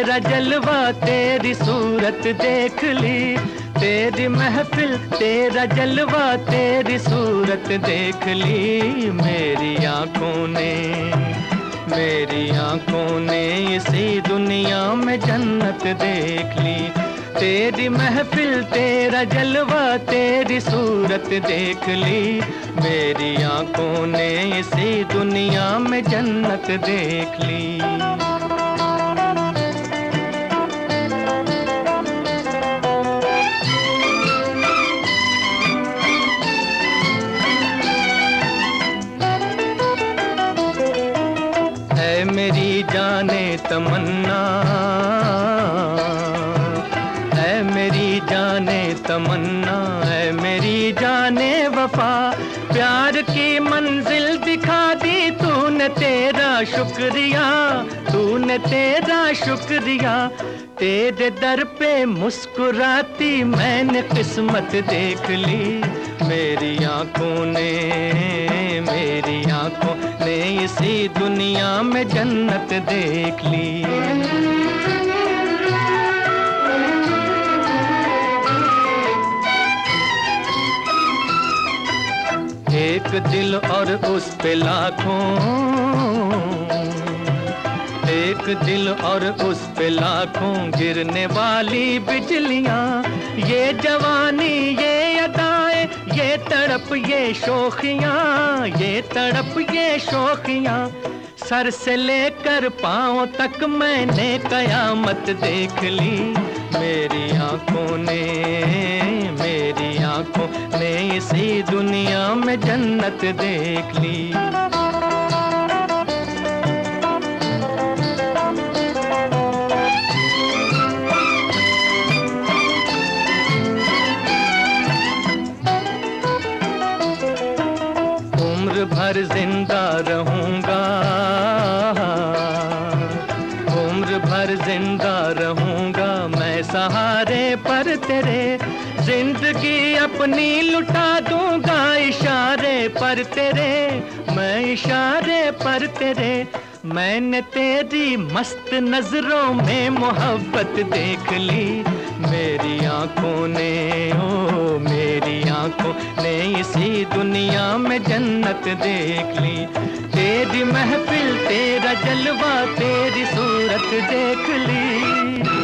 तेरा जलवा तेरी सूरत देख ली, तेरी महफिल तेरा जलवा तेरी सूरत देख ली। मेरी आंखों ने इसी दुनिया में जन्नत देख ली। तेरी महफिल तेरा जलवा तेरी सूरत देख ली, मेरी आंखों ने इसी दुनिया में जन्नत देख ली। है मेरी जाने तमन्ना, है मेरी जाने तमन्ना, है मेरी जाने वफा, प्यार की मंजिल दिखा दी तूने, तेरा शुक्रिया, तूने तेरा शुक्रिया। तेरे दर पे मुस्कुराती मैंने किस्मत देख ली, मेरी आंखों ने इसी दुनिया में जन्नत देख ली। एक दिल और उस पे लाखों, एक दिल और उस पे लाखों गिरने वाली बिजलियां, ये जवानी ये अदाएं ये तड़प ये शोखियां, ये तड़प ये शोखियां। सर से लेकर पांव तक मैंने कयामत देख ली, मेरी आंखों ने इसी दुनिया में जन्नत देख ली। उम्र भर जिंदा रहूंगा, उम्र भर जिंदा रहूंगा मैं सहारे पर तेरे, जिंदगी अपनी लुटा दूंगा इशारे पर तेरे, मैं इशारे पर तेरे। मैंने तेरी मस्त नजरों में मोहब्बत देख ली, मेरी आंखों ने इसी दुनिया में जन्नत देख ली। तेरी महफिल तेरा जलवा तेरी सूरत देख ली।